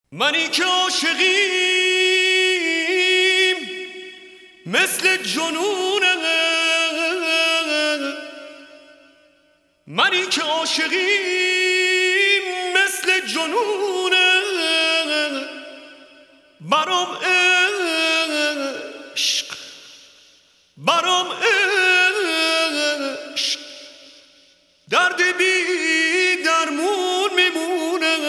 منی که عاشقیم مثل جنونه، منی که عاشقیم مثل جنونه، برام عشق درد بی درمون میمونه.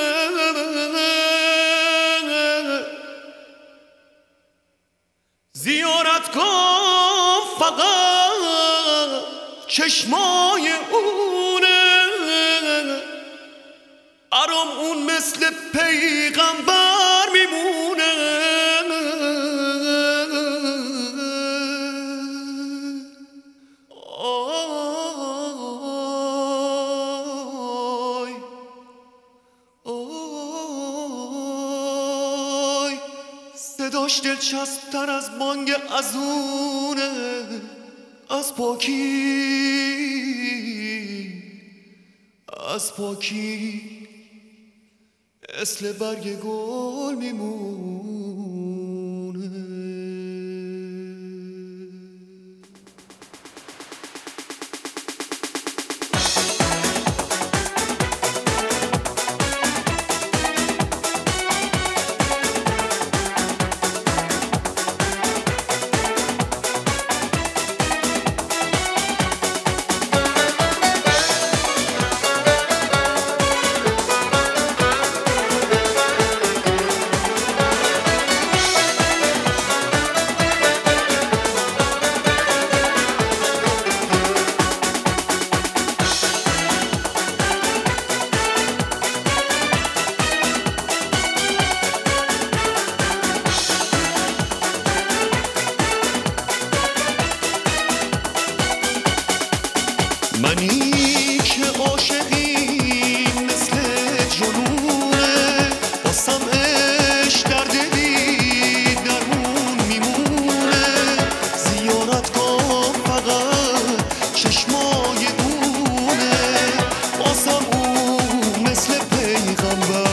زیارت کن فقط چشمای اونه، برام اون مثل پیغمبر میمونه. صداش دلچسب تر از بانگ ازونه، از پاکی مثل برگ گل میمونه. منی که عاشقیم مثل جنونه، واسم عشق درد بی درمون میمونه. زیارت کن فقط چشمای اونه، واسم اون مثل پیغمبر